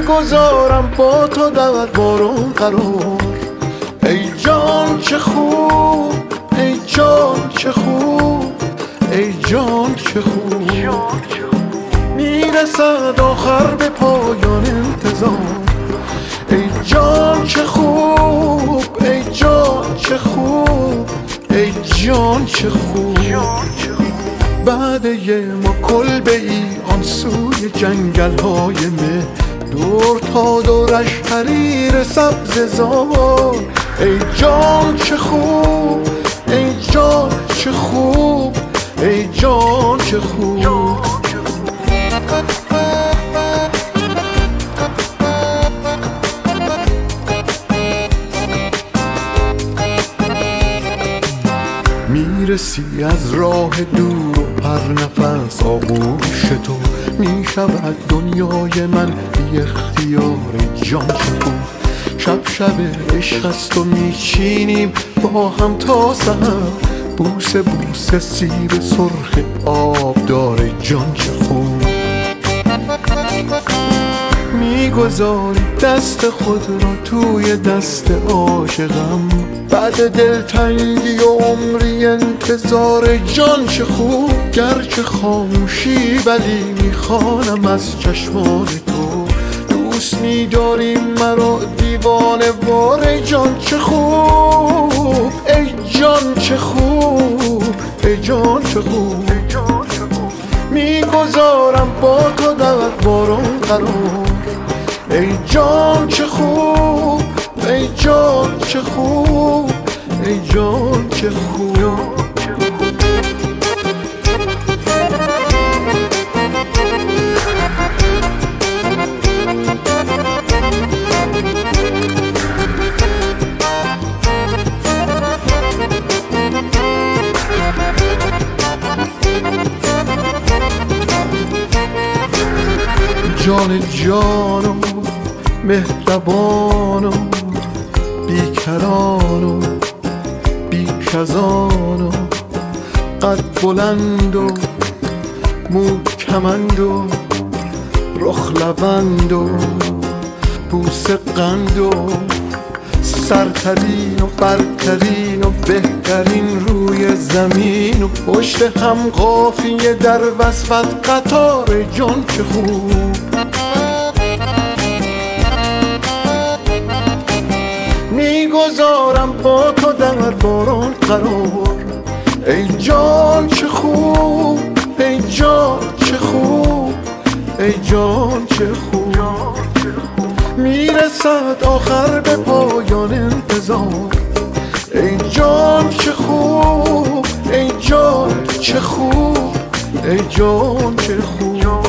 میگذارم با تو در بارون قرار. ای جان چه خوب، ای جان چه خوب، ای جان چه خوب. میرسد آخر به پایان انتظار. ای جان چه خوب، ای جان چه خوب، ای جان چه خوب. بعد ما کلبه ای آن سوی جنگل های مه، دور تا دورش حریر سبز زار. ای جان چه خوب، ای جان چه خوب، ای جان چه خوب. میرسی از راه دور و پر نفس آغوش تو، میشود دنیای من بی اختیار. جان چه خوب. شب شب عشق است و میچینیم با هم تا سحر، بوسه بوسه سیب سرخ آب داره. جان چه خوب. میگذاری دست خود را توی دست عاشقم، بعد دلتنگی و عمری انتظار. جان چه خوب. گرچه خاموشی ولی میخوانم از چشمان تو، دوست میداری مرا دیوانه وار. جان چه خوب، ای جان چه خوب، ای جان چه خوب. میگذارم با تو در بارون قرار. ای جان چه خوب، ای جان چه خوب، ای جان چه خوب. جان جان و مهربان و بیکران و بیکزان و قد بلند و مو کمند و رخ لبند و بوسه قند و سرترین و برترین و بهترین روی زمین و پشت هم قافیه در وصفت قطار. جان چه خوب. میگذارم با تو در بارون قرار. ای جان چه خوب، ای جان چه خوب، ای جان چه خوب. میرسد آخر به پایان انتظار. ای جان چه خوب، ای جان چه خوب، ای جان چه خوب.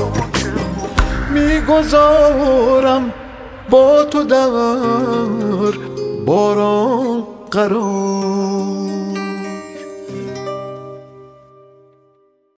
میگذارم با تو در باران قرار.